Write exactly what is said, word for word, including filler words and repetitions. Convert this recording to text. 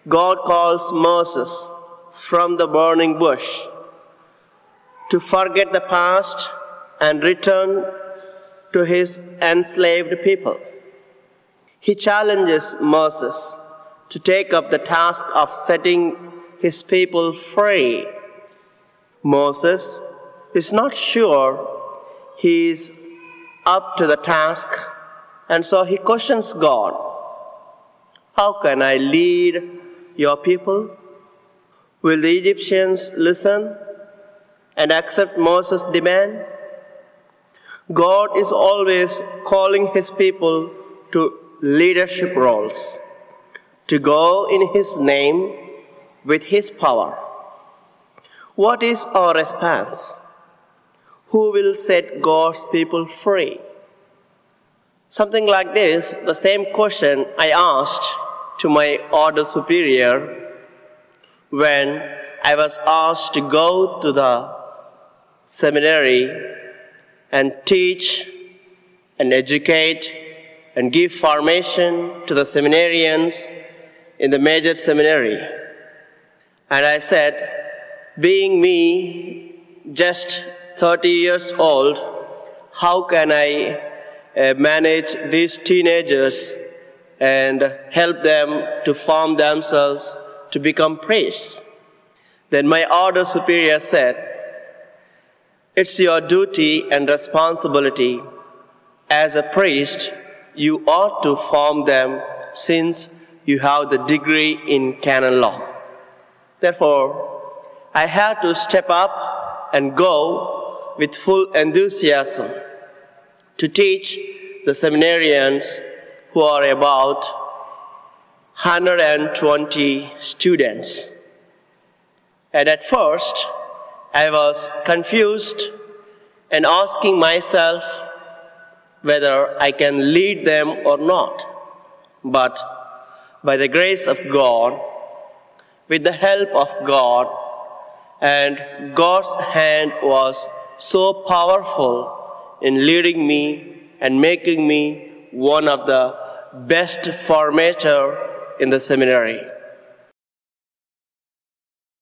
God calls Moses from the burning bush to forget the past and return to his enslaved people. He challenges Moses to take up the task of setting his people free. Moses is not sure he is up to the task, and so he questions God. How can I lead your people? Will the Egyptians listen and accept Moses' demand? God is always calling his people to leadership roles, to go in his name with his power. What is our response? Who will set God's people free? Something like this, the same question I asked to my order superior when I was asked to go to the seminary and teach and educate and give formation to the seminarians in the major seminary. And I said, being me, just thirty years old, how can I uh, manage these teenagers and help them to form themselves to become priests? Then my order superior said, it's your duty and responsibility. As a priest, you ought to form them since you have the degree in canon law. Therefore, I had to step up and go with full enthusiasm to teach the seminarians, who are about one hundred twenty students. And at first, I was confused and asking myself whether I can lead them or not. But by the grace of God, with the help of God, and God's hand was so powerful in leading me and making me one of the best formator in the seminary.